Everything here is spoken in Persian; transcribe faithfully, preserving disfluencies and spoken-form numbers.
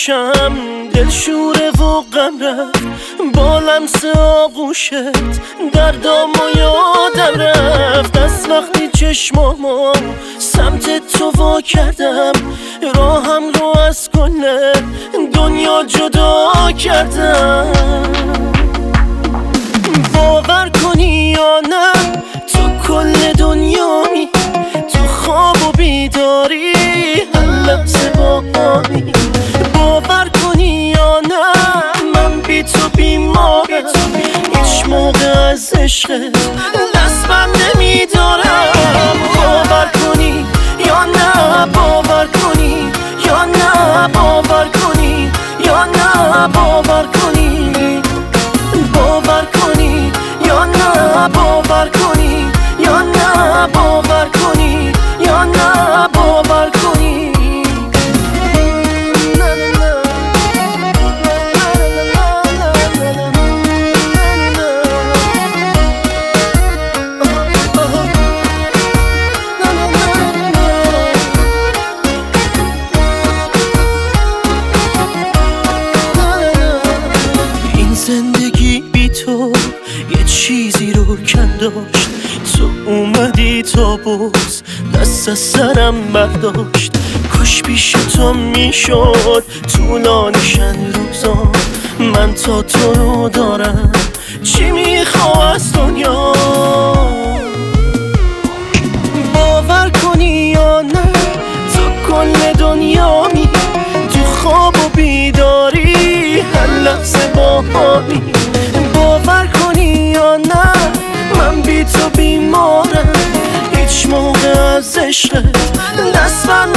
باشم دل شوره و غم رفت با لمس آغوشت دردامو یادم رفت از وقتی چشمامو سمت تو وا کردم راهم رو از کل دنیا جدا کردم باور کنی یا نه تو کل دنیایی تو خواب و بیداری هر لحظه با آنی باور کنی یا نه من بی تو بیمارم هیچ موقع از عشقت دست بر نمیدارم باور کنی یا نه باور کنی یا نه باور کنی یا نه باور کنی باور کنی یا نه باور کنی یا نه باور کنی یا نه باور کنی این زندگی بی تو یه چیزی رو کم داشت تو اومدی تا باز دست از سرم برداشت کاش پیش تو میشد طولانیشن روزا من تا تو رو دارم چی میخوا از دنیا باور کنی یا نه تو کل دنیا می تو خواب و بیداری هر لحظه با آنی باور کنی یا نه من بی تو بیمارم هیچ موقع از عشقت دست بر